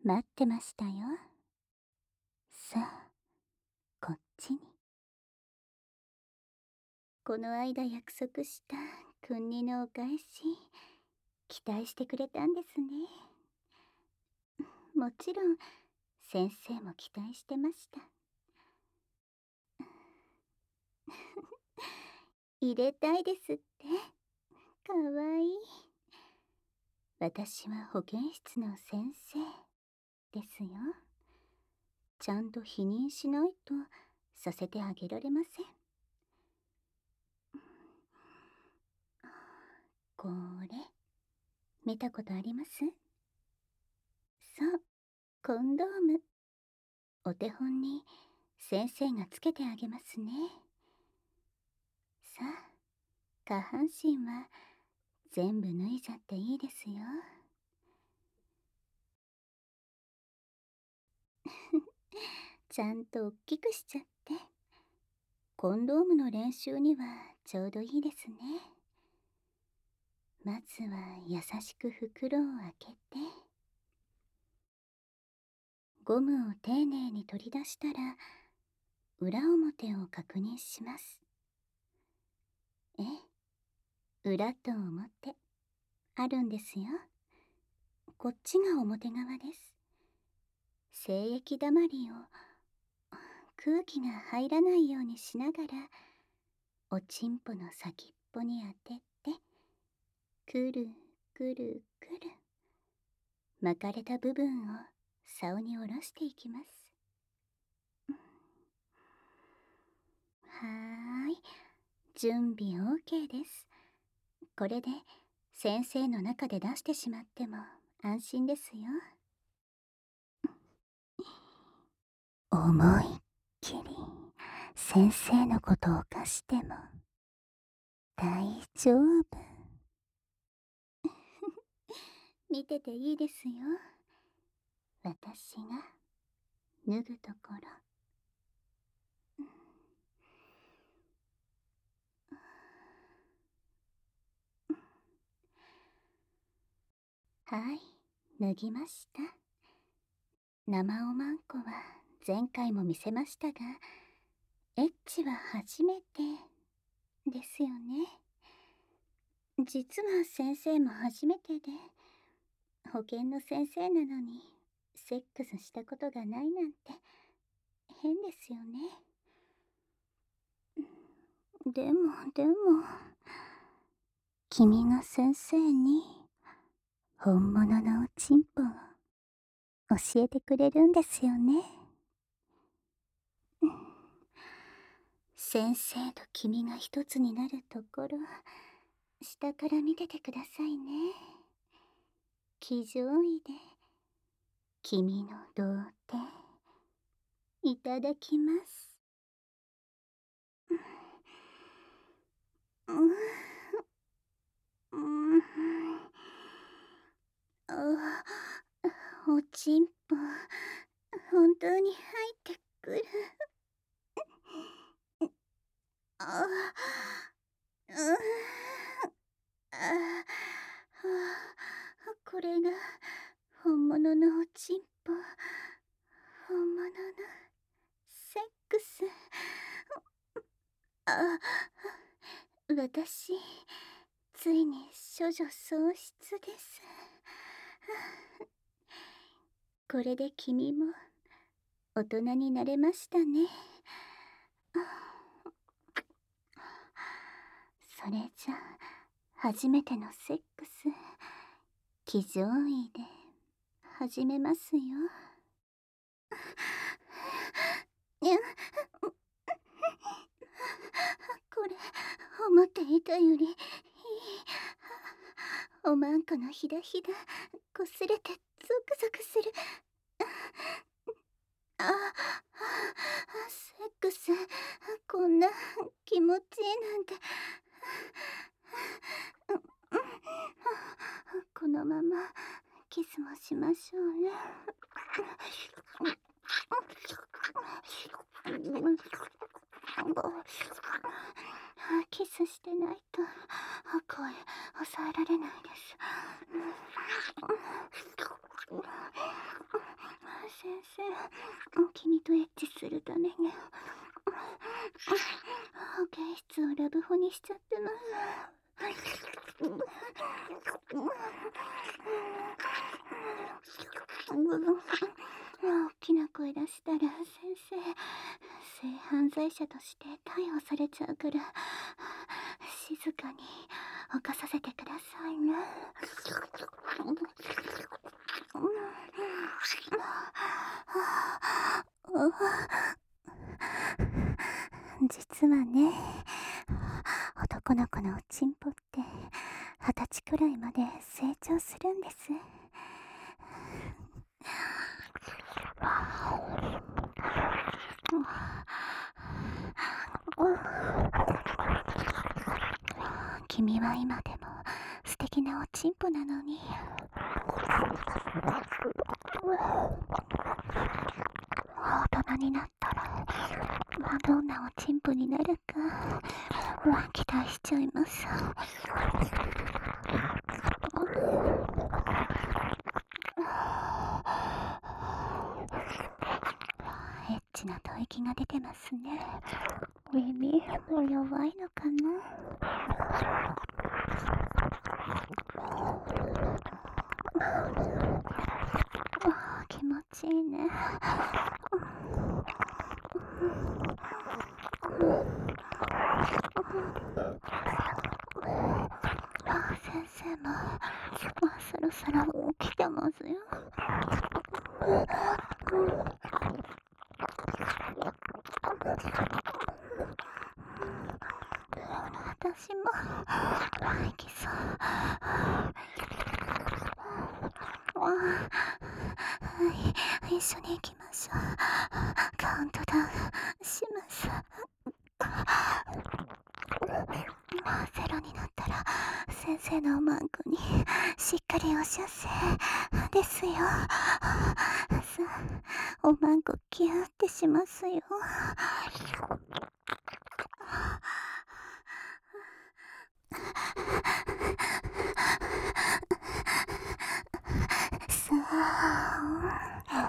待ってましたよ。さあ、こっちに。この間約束した君にのお返し、期待してくれたんですね。もちろん、先生も期待してました。入れたいですって。かわいい。私は保健室の先生ですよ。ちゃんと否認しないとさせてあげられません。これ、見たことあります？そう、コンドーム。お手本に先生がつけてあげますね。さあ、下半身は全部脱いじゃっていいですよ。ちゃんと大きくしちゃって。コンドームの練習にはちょうどいいですね。まずは優しく袋を開けて、ゴムを丁寧に取り出したら、裏表を確認します。ええ、裏と表、あるんですよ。こっちが表側です。精液だまりを空気が入らないようにしながら、おちんぽの先っぽに当てて、くるくるくる、巻かれた部分を竿に下ろしていきます。はーい、準備 OK です。これで先生の中で出してしまっても安心ですよ。思いっきり先生のことを犯しても大丈夫。見てていいですよ。私が脱ぐところ。はい、脱ぎました。生おまんこは前回も見せましたが、エッチは初めてですよね。実は先生も初めてで、保健の先生なのにセックスしたことがないなんて変ですよね。でも、君が先生に本物のおちんぽを教えてくれるんですよね。先生と君が一つになるところ、下から見ててくださいね。騎乗位で君の童貞いただきます。うん、うん、あ、おちんぽ本当に入ってくる。あ、うん、あ、これが本物のおちんぽ、本物のセックス。あ、私、ついに処女喪失です。これで君も大人になれましたね。それじゃ初めてのセックス、騎乗位で始めますよ。にゃ、これ思っていたよりいい。おまんこのひだひだこすれてゾクゾクする。あ、セックスこんな気持ちいいなんて。このままキスもしましょうね。キスしてないと声抑えられないです。 先生、君とエッチするために保健室をラブホにしちゃってます。大きな声出したら先生、性犯罪者として逮捕されちゃうから、静かに犯させてくださいね。実はね、男の子のおちんぽって20歳くらいまで成長するんです。君は今でも素敵なおちんぽなのに。大人になったらどんなおちんぽになるか期待しちゃいます。エッチな吐息が出てますね。耳弱いのかな。気持ちいいね。先生もそろそろ起きてますよ。私も行きそう。一緒に行きましょう。カウントダウンします。ゼロになったら先生のおまんこにしっかりお射精ですよ。さあ、おまんこキューってしますよ。さあ、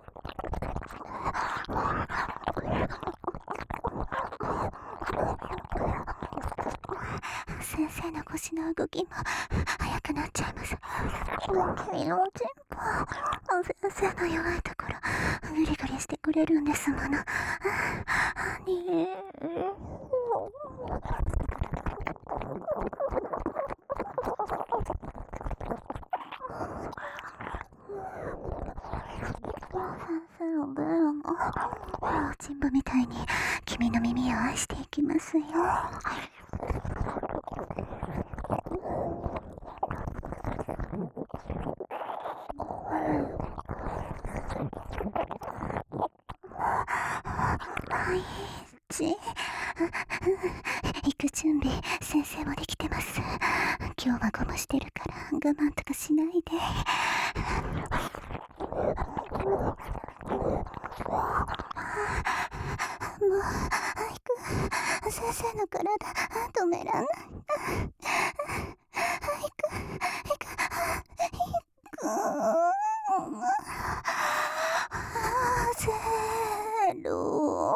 先生の腰の動きも速くなっちゃいます。君のおちんぽ、先生の弱いところグリグリしてくれるんですもの。先生のベロもおちんぽみたいに君の耳を愛していきますよ。行く準備先生もできてます。今日はゴムしてるから我慢とかしないで。もう早く先生の体止めらんない。早くゼロ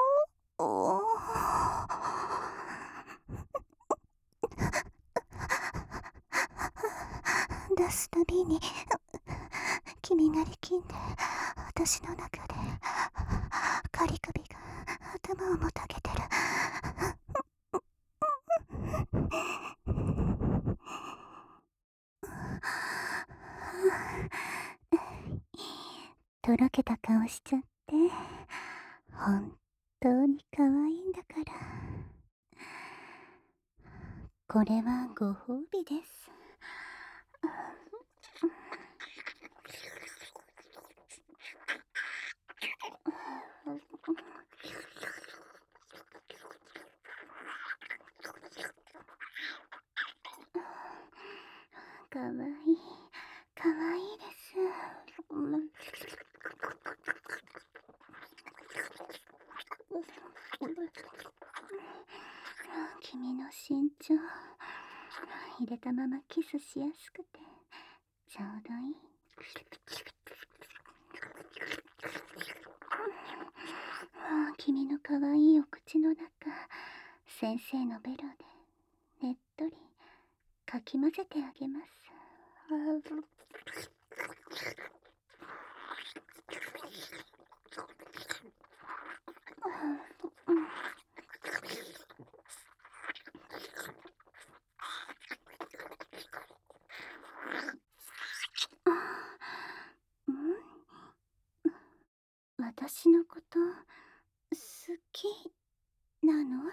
出すたびに君が力んで私の中でカリ首が頭をもたげてる。とろけた顔しちゃって本当に可愛いんだから。これはご褒美です。かわいい、かわいいです。君の身長入れたままキスしやすくてちょうどいい。 君のかわいいお口の中、先生のベロでねっとりかき混ぜてあげます。私のこと好きなの？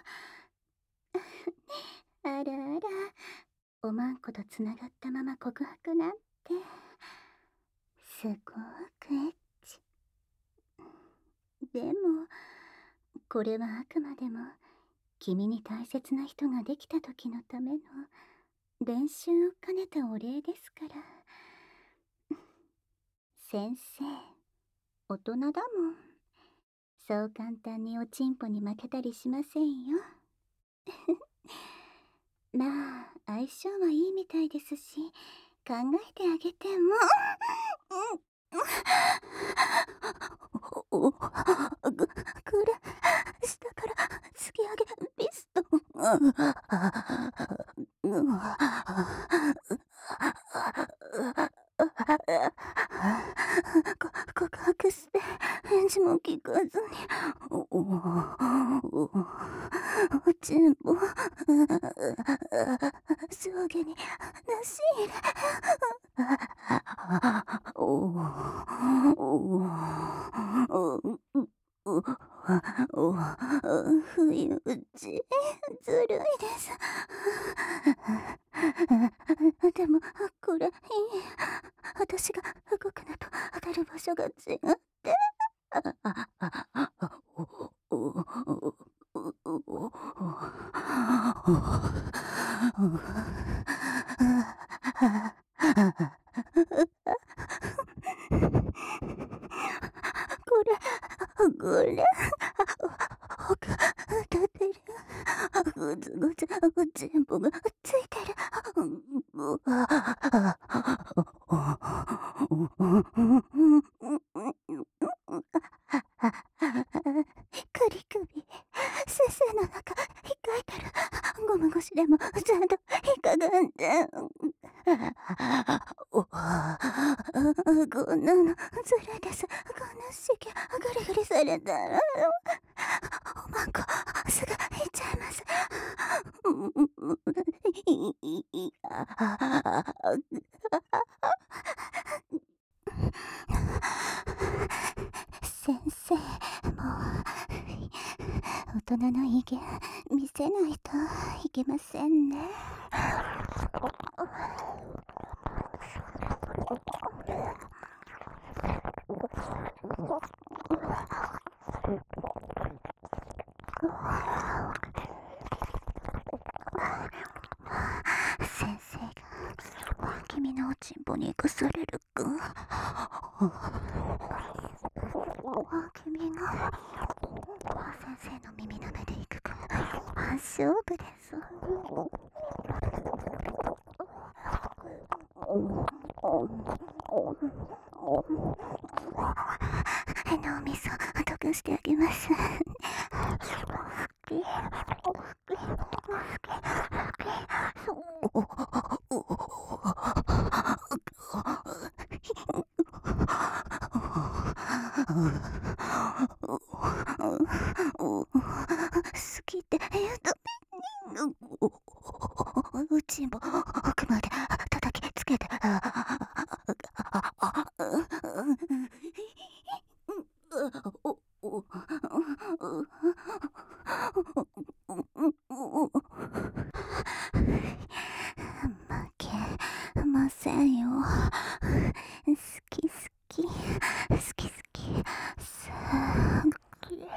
あらあら、おまんことつながったまま告白なんてすごくエッチ。でもこれはあくまでも君に大切な人ができた時のための練習を兼ねたお礼ですから。先生、大人だもん。そう簡単におちんぽに負けたりしませんよ。まあ相性はいいみたいですし、考えてあげても。これ下から突き上げピストン。告白して返事も聞かずにおちんぽ上下になし入れ不意打ちずるいです。でもこれいい。私が動くのと当たる場所が違って。これ奥立てる。ぐつぐつ全部がついてる。首先生の中控えてる。ゴム越しでもちゃんと引っかかんで。こんなのずるいです。こんな刺激グリグリされたらおまんこすぐ行っちゃいます。先生、もう大人の威厳見せないといけませんね。先生が君のおちんぽにくされるか。君が先生の耳の目でいくか勝負です。脳みそ得してあげます。好きって言うとうちも奥まで叩きつけて。負けませんよ。好き好き好き好きすっきり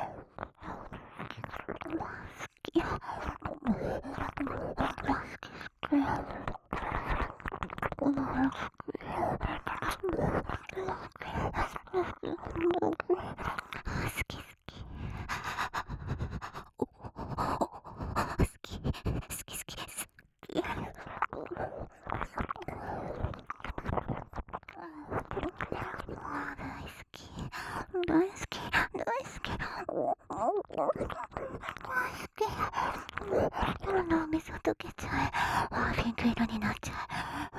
大好き脳みそ溶けちゃえ。ピンク色になっちゃ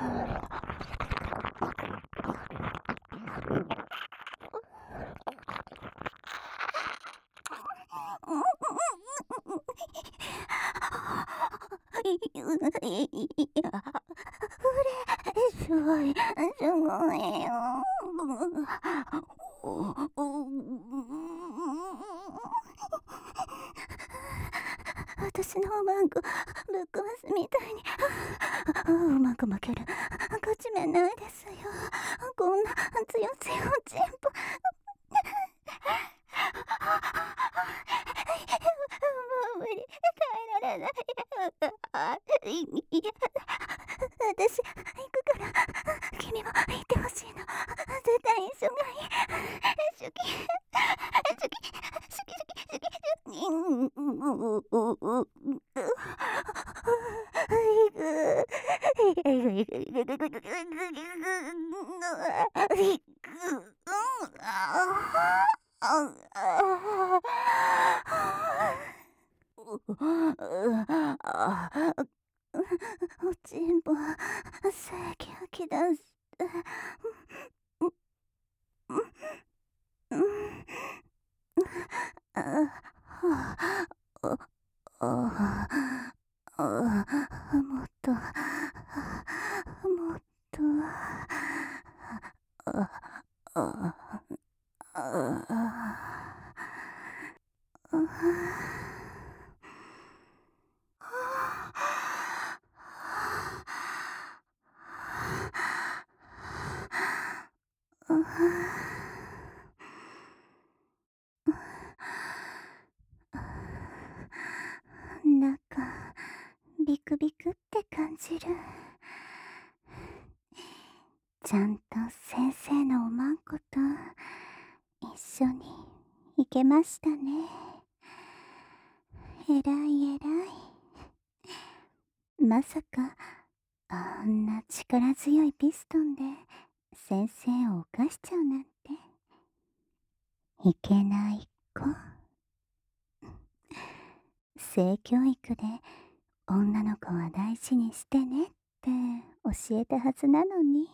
すごい、すごいよ。私のおまんこぶっ壊すみたいにうまく負ける勝ち目ないですよ。こんな強強チンポもう無理、耐えられない。私行くから君も行ってほしいの。絶対一緒がいい。好き好き好き好き好きおちんぽせき吐き出す。もっともっとなんかビクビクって感じる。ちゃんと先生のおまんこと一緒に行けましたね。えらいえらい。まさかあんな力強いピストンで先生を犯しちゃうなんて。いけない子。性教育で女の子は大事にしてねって教えたはずなのに。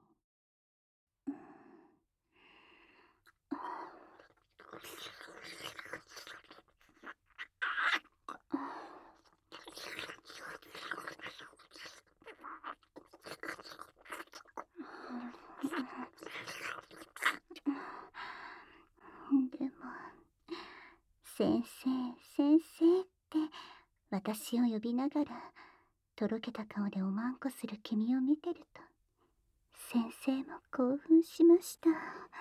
でも先生先生って私を呼びながらとろけた顔でおまんこする君を見てると先生も興奮しました。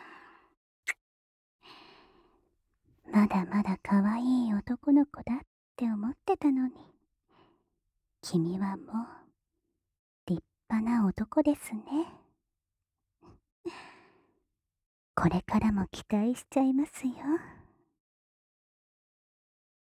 まだまだ可愛い男の子だって思ってたのに、君はもう立派な男ですね。これからも期待しちゃいますよ。